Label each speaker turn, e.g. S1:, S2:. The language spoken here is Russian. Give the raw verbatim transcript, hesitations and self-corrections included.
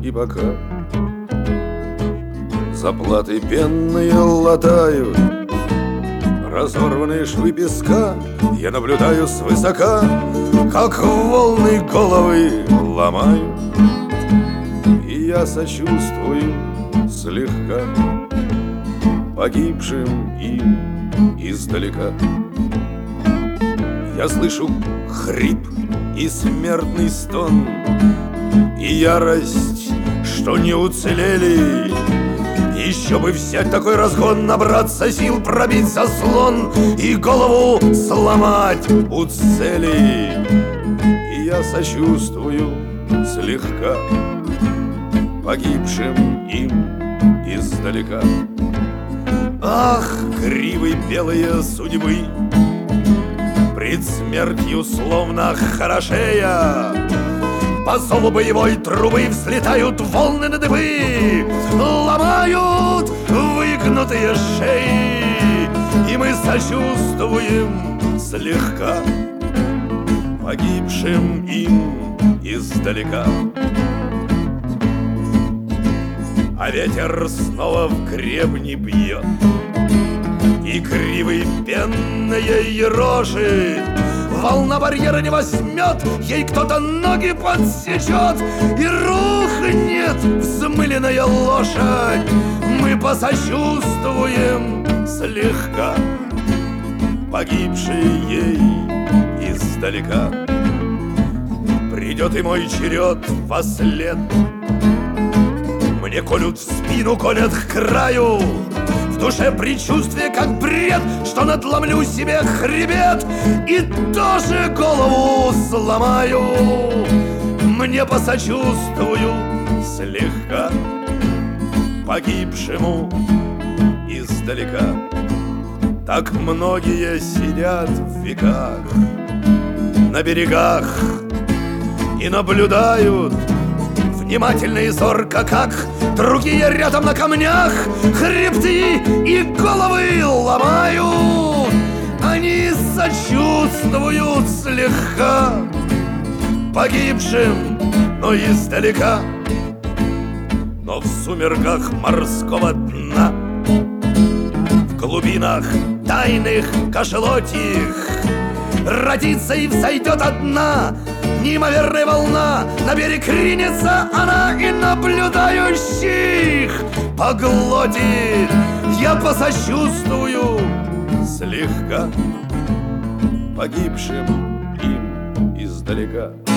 S1: и бока. Заплаты пенные латают разорванные швы песка. Я наблюдаю свысока, как волны головы ломают, и я сочувствую слегка погибшим им издалека. Я слышу хрип и смертный стон, и ярость, что не уцелели. Еще бы взять такой разгон, набраться сил, пробить заслон и голову сломать у цели. И я сочувствую слегка погибшим им издалека. Ах, гривы белые судьбы, пред смертью словно хорошея, по зову боевой трубы взлетают волны на дыбы, ломают выгнутые шеи, и мы сочувствуем слегка погибшим им издалека. А ветер снова в гребни бьет, и кривые пенные ерошит. Волна барьера не возьмет, ей кто-то ноги подсечет, и рухнет взмыленная лошадь. Мы посочувствуем слегка погибшей ей издалека. Придет и мой черед вослед, мне колют в спину, колят к краю. В душе предчувствие, как бред, что надломлю себе хребет и тоже голову сломаю. Мне посочувствую слегка погибшему издалека. Так многие сидят в веках на берегах и наблюдают внимательно и зорко, как другие рядом на камнях хребты и головы ломают. Они сочувствуют слегка погибшим, но издалека. Но в сумерках морского дна, в глубинах тайных кашелотих, родится и взойдет одна неимоверная волна. На берег ринется она и наблюдающих поглотит. Я посочувствую слегка погибшим им издалека.